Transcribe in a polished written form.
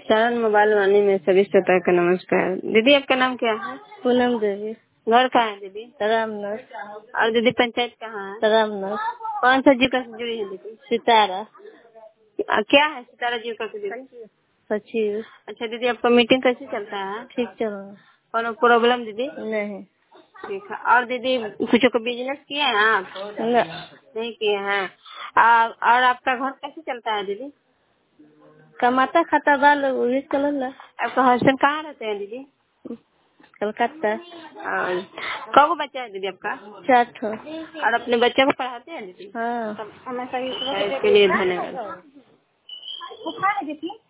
Saran mobile वाणी में सभी श्रोता का नमस्कार। दीदी आपका नाम क्या है? पूनम देवी। घर कहाँ है दीदी? रामनगर। और दीदी पंचायत कहाँ है? रामनगर। कौन सा जीविका से जुड़ी है दीदी? सितारा। क्या है सितारा जीविका से दीदी? सचिव। अच्छा दीदी, आपका मीटिंग कैसे चलता है? ठीक चल रहा। कोनो प्रॉब्लम दीदी? नहीं। ठीक है। और दीदी कुछ को बिजनेस किए हैं आप? नहीं किए हैं। और आपका घर कैसे चलता है दीदी? कमाता खाता बाल वही चल। आपका हस्बैंड कहाँ रहते हैं दीदी? कलकत्ता। और कब बच्चा है दीदी आपका? 4 और अपने बच्चे को पढ़ाते हैं दीदी? हाँ। इसके लिए धन्यवाद।